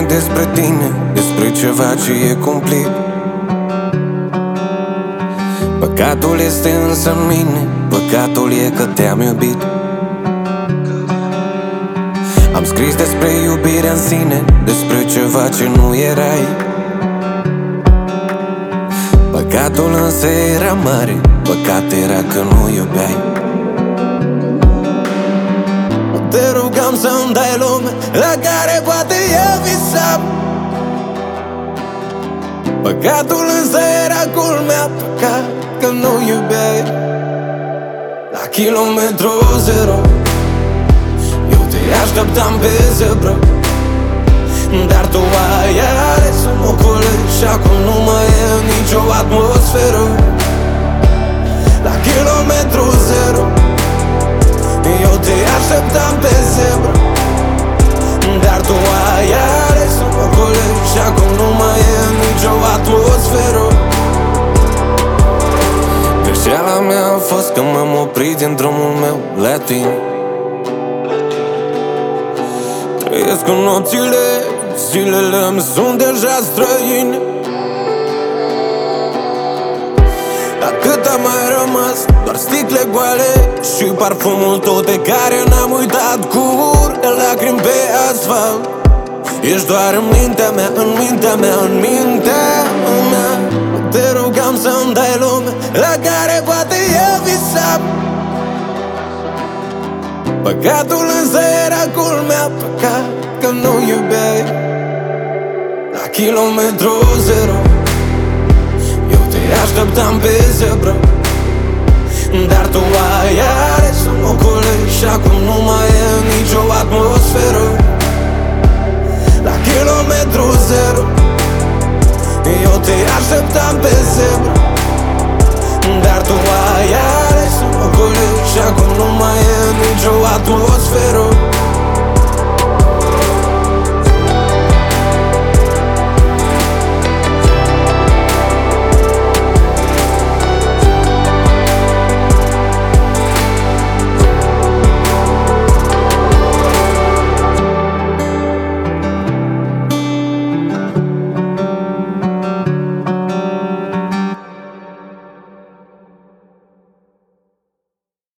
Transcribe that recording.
despre tine, despre ceva ce e cumplit. Păcatul este însă în mine, păcatul e că te-am iubit. Am scris despre iubirea în sine, despre ceva ce nu erai. Păcatul însă era mare, păcat era că nu iubeai. Te rugam să-mi dai lume la care poate eu visam. Păcatul însă era culmea, păcat că nu iubeai. La kilometru zero eu te așteptam pe zebră, dar tu ai ales să mă colegi și acum nu mai e nicio atmosferă. La kilometru zero eu te așteptam pe zebră, dar tu ai ales să mă colegi și acum nu mai e nicio atmosferă. Greșeala mea a fost că m-am oprit din drumul meu la tine. Trăiesc cu nopțile, zilele îmi sunt deja străine. Dar cât a mai rămas, doar sticle goale și parfumul tot de care n-am uitat, cu de lacrimi pe asfalt. Ești doar în mintea mea, în mintea mea, în mintea mea. Te rugam să-mi dai lume la care poate eu visam. Păcatul însă era culmea, păcat că nu iubeai. La kilometru zero eu te așteptam pe zebră, dar tu ai ales să mă colegi și acum nu mai e nicio atmosferă. La kilometru zero eu te așteptam pe zebră, dar tu ai ales să mă colegi și acum nu mai e nicio atmosferă.